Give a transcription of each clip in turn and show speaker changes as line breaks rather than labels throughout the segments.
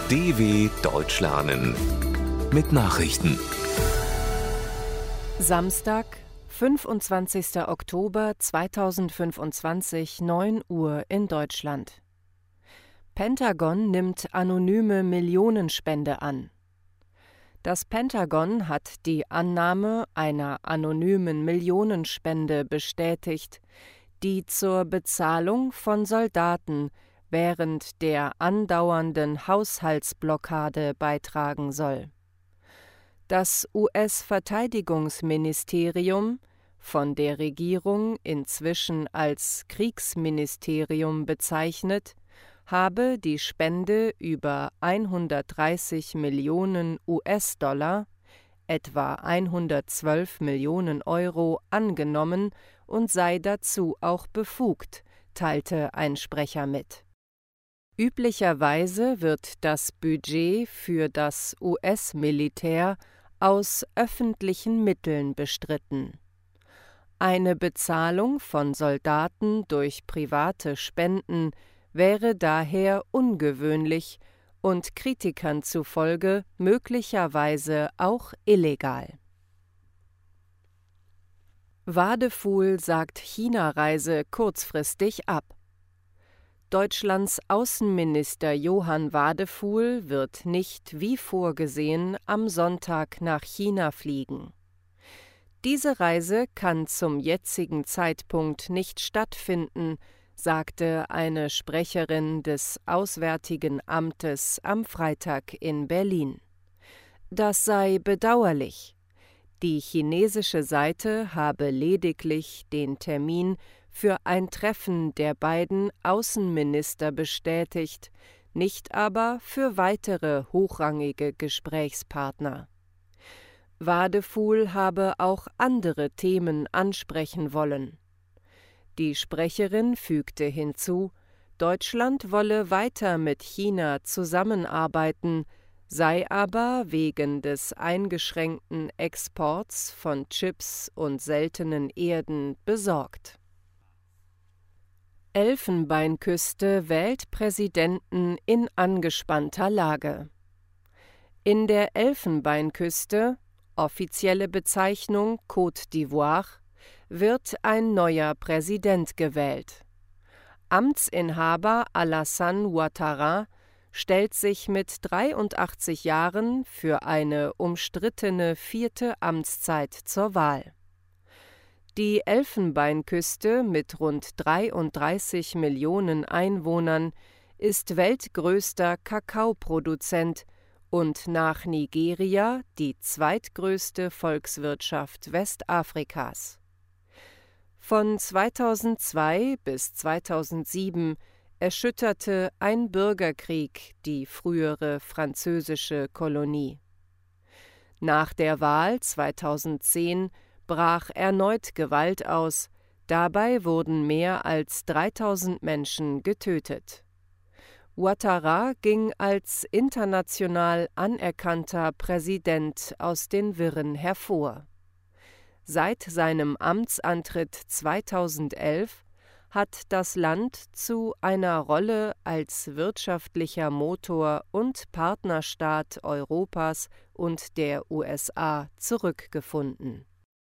DW Deutsch lernen mit Nachrichten.
Samstag, 25. Oktober 2025, 9 Uhr in Deutschland. Pentagon nimmt anonyme Millionenspende an. Das Pentagon hat die Annahme einer anonymen Millionenspende bestätigt, die zur Bezahlung von Soldaten während der andauernden Haushaltsblockade beitragen soll. Das US-Verteidigungsministerium, von der Regierung inzwischen als Kriegsministerium bezeichnet, habe die Spende über 130 Millionen US-Dollar, etwa 112 Millionen Euro, angenommen und sei dazu auch befugt, teilte ein Sprecher mit. Üblicherweise wird das Budget für das US-Militär aus öffentlichen Mitteln bestritten. Eine Bezahlung von Soldaten durch private Spenden wäre daher ungewöhnlich und Kritikern zufolge möglicherweise auch illegal. Wadefuhl sagt China-Reise kurzfristig ab. Deutschlands Außenminister Johann Wadefuhl wird nicht wie vorgesehen am Sonntag nach China fliegen. Diese Reise kann zum jetzigen Zeitpunkt nicht stattfinden, sagte eine Sprecherin des Auswärtigen Amtes am Freitag in Berlin. Das sei bedauerlich. Die chinesische Seite habe lediglich den Termin für ein Treffen der beiden Außenminister bestätigt, nicht aber für weitere hochrangige Gesprächspartner. Wadefuhl habe auch andere Themen ansprechen wollen. Die Sprecherin fügte hinzu, Deutschland wolle weiter mit China zusammenarbeiten, sei aber wegen des eingeschränkten Exports von Chips und seltenen Erden besorgt. Elfenbeinküste wählt Präsidenten in angespannter Lage. In der Elfenbeinküste, offizielle Bezeichnung Côte d'Ivoire, wird ein neuer Präsident gewählt. Amtsinhaber Alassane Ouattara stellt sich mit 83 Jahren für eine umstrittene 4. Amtszeit zur Wahl. Die Elfenbeinküste mit rund 33 Millionen Einwohnern ist weltgrößter Kakaoproduzent und nach Nigeria die zweitgrößte Volkswirtschaft Westafrikas. Von 2002 bis 2007 erschütterte ein Bürgerkrieg die frühere französische Kolonie. Nach der Wahl 2010 brach erneut Gewalt aus, dabei wurden mehr als 3000 Menschen getötet. Ouattara ging als international anerkannter Präsident aus den Wirren hervor. Seit seinem Amtsantritt 2011 hat das Land zu einer Rolle als wirtschaftlicher Motor und Partnerstaat Europas und der USA zurückgefunden.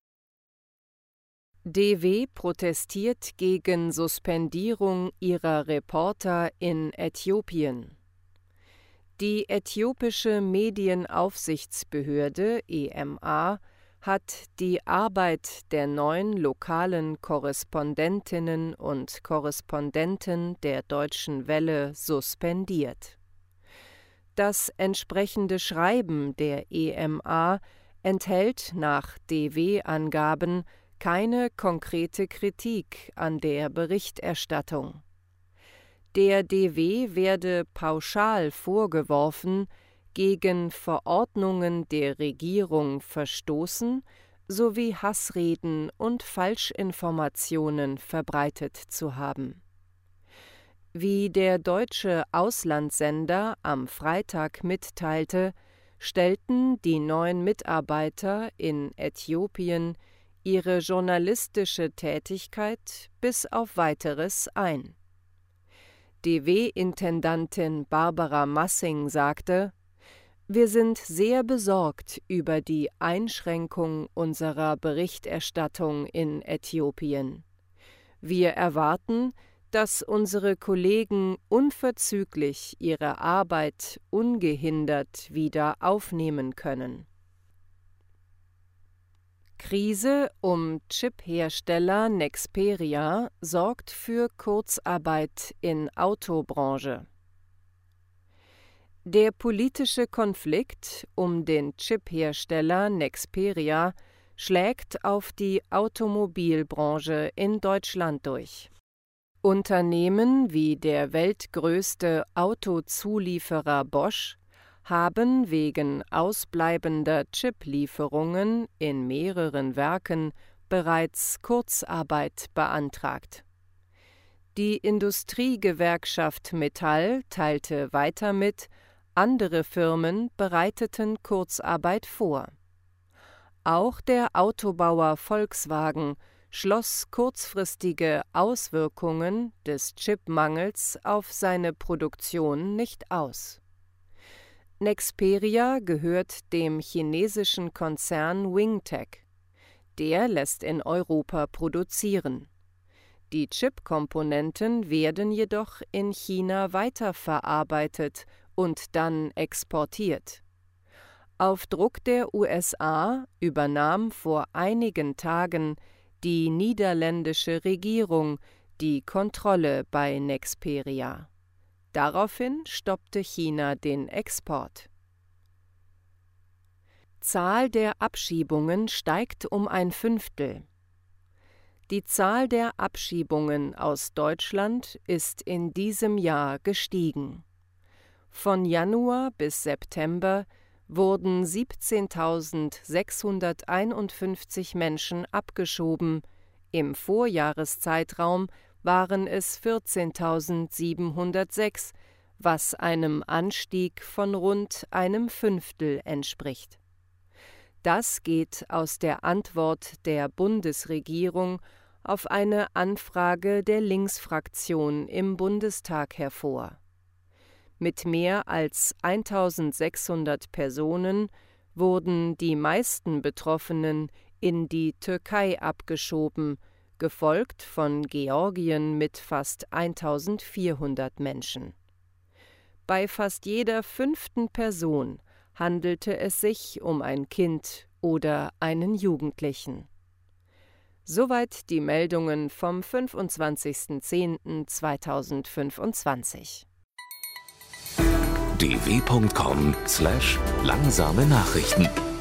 DW protestiert gegen Suspendierung ihrer Reporter in Äthiopien. Die äthiopische Medienaufsichtsbehörde EMA hat die Arbeit der 9 lokalen Korrespondentinnen und Korrespondenten der Deutschen Welle suspendiert. Das entsprechende Schreiben der EMA enthält nach DW-Angaben keine konkrete Kritik an der Berichterstattung. Der DW werde pauschal vorgeworfen, gegen Verordnungen der Regierung verstoßen sowie Hassreden und Falschinformationen verbreitet zu haben. Wie der deutsche Auslandssender am Freitag mitteilte, stellten die 9 Mitarbeiter in Äthiopien ihre journalistische Tätigkeit bis auf Weiteres ein. DW-Intendantin Barbara Massing sagte: Wir sind sehr besorgt über die Einschränkung unserer Berichterstattung in Äthiopien. Wir erwarten, dass unsere Kollegen unverzüglich ihre Arbeit ungehindert wieder aufnehmen können. Krise um Chiphersteller Nexperia sorgt für Kurzarbeit in Autobranche. Der politische Konflikt um den Chiphersteller Nexperia schlägt auf die Automobilbranche in Deutschland durch. Unternehmen wie der weltgrößte Autozulieferer Bosch haben wegen ausbleibender Chiplieferungen in mehreren Werken bereits Kurzarbeit beantragt. Die Industriegewerkschaft Metall teilte weiter mit, andere Firmen bereiteten Kurzarbeit vor. Auch der Autobauer Volkswagen schloss kurzfristige Auswirkungen des Chipmangels auf seine Produktion nicht aus. Nexperia gehört dem chinesischen Konzern Wingtech. Der lässt in Europa produzieren. Die Chipkomponenten werden jedoch in China weiterverarbeitet und dann exportiert. Auf Druck der USA übernahm vor einigen Tagen die niederländische Regierung die Kontrolle bei Nexperia. Daraufhin stoppte China den Export. Zahl der Abschiebungen steigt um ein Fünftel. Die Zahl der Abschiebungen aus Deutschland ist in diesem Jahr gestiegen. Von Januar bis September wurden 17.651 Menschen abgeschoben, im Vorjahreszeitraum waren es 14.706, was einem Anstieg von rund einem Fünftel entspricht. Das geht aus der Antwort der Bundesregierung auf eine Anfrage der Linksfraktion im Bundestag hervor. Mit mehr als 1.600 Personen wurden die meisten Betroffenen in die Türkei abgeschoben, gefolgt von Georgien mit fast 1.400 Menschen. Bei fast jeder 5. Person handelte es sich um ein Kind oder einen Jugendlichen. Soweit die Meldungen vom 25.10.2025.
dw.com/langsame Nachrichten